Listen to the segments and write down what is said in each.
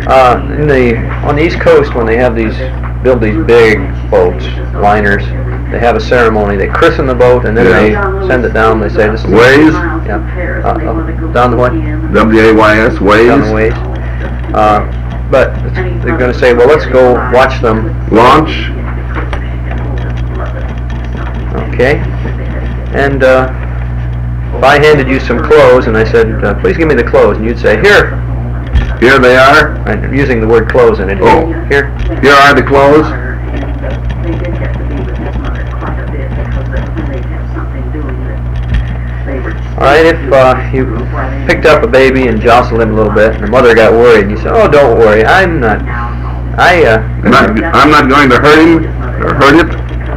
On the East Coast, when they have build these big boats, liners, they have a ceremony. They christen the boat and then they send it down. They say this is Ways? Down the what? W-A-Y-S, ways? Down the ways. But they're going to say, well, let's go watch them launch. Okay. And if I handed you some clothes and I said, please give me the clothes, and you'd say, here. Here they are. I'm using the word clothes in it. Oh. Here. Here are the clothes. All right, if you picked up a baby and jostled him a little bit, and the mother got worried, and you said, "Oh, don't worry, I'm not going to hurt him or hurt it."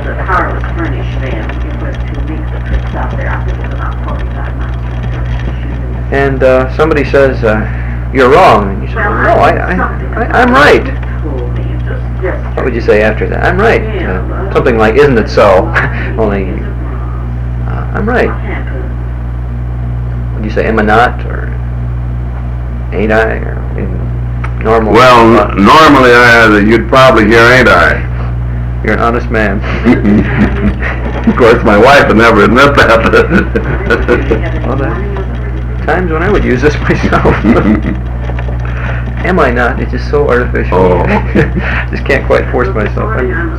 And somebody says, "You're wrong," and you say, "No, I'm right." What would you say after that? I'm right. Something like, "Isn't it so?" Only, I'm right. Would you say, "Am I not?" or "Ain't I?" or normal? Well, normally you'd probably hear, "Ain't I?" You're an honest man. Of course, my wife would never admit that. Well, there are times when I would use this myself. Am I not? It's just so artificial. Oh. Just can't quite force myself.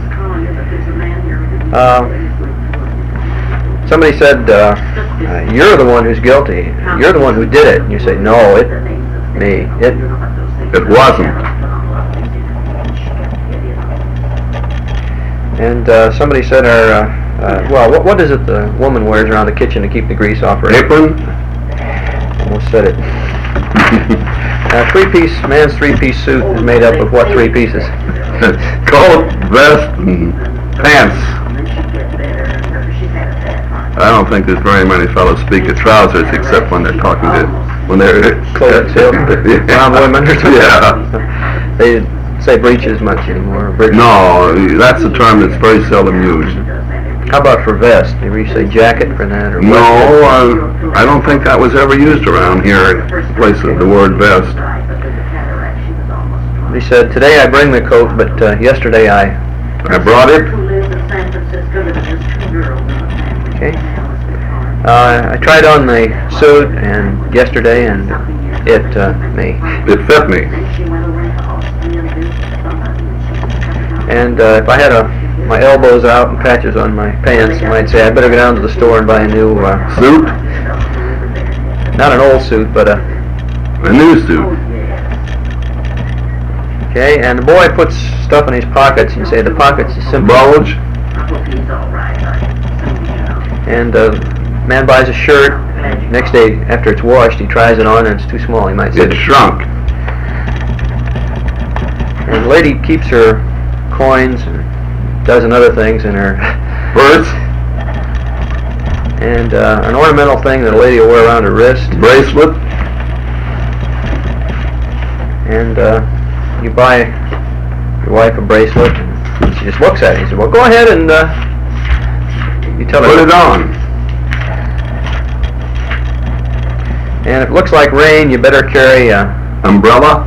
Somebody said, you're the one who's guilty. You're the one who did it. And you say, no, me. It wasn't. And somebody said, well, what is it the woman wears around the kitchen to keep the grease off her apron? Almost said it. Man's three-piece suit is made up of what three pieces? Coat, vest, and pants. I don't think there's very many fellows speak of trousers except when they're talking when they're clothing salesmen, brown women or something. Yeah. They say breeches much anymore. No, that's a term that's very seldom used. How about for vest? Do you say jacket for that? Or no, I don't think that was ever used around here in place of the word vest. He said, today I bring the coat, but yesterday I brought it. Okay. I tried on the suit and yesterday, and it It fit me. And if I had my elbows out and patches on my pants, I might say I'd better go down to the store and buy a new suit. Not an old suit, but a new suit. Okay, and the boy puts stuff in his pockets, and you say the pockets is simple. Bulge. And man buys a shirt. Next day, after it's washed, he tries it on, and it's too small. He might say it shrunk. And the lady keeps her coins and dozen other things in her purse. And an ornamental thing that a lady will wear around her wrist. Bracelet. And you buy your wife a bracelet, and she just looks at it. You say, well, go ahead and you tell her. Put it on. And if it looks like rain, you better carry an umbrella.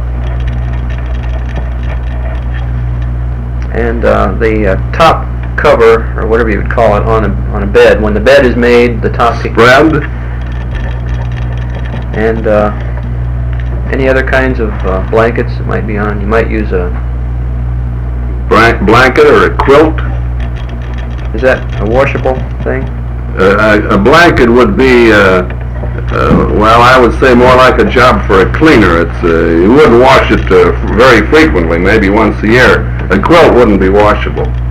And the top cover, or whatever you would call it, on a bed. When the bed is made, the top spread. And any other kinds of blankets that might be on. You might use a blanket or a quilt. Is that a washable thing? A blanket would be, well, I would say more like a job for a cleaner. It's you wouldn't wash it very frequently, maybe once a year. A quilt wouldn't be washable.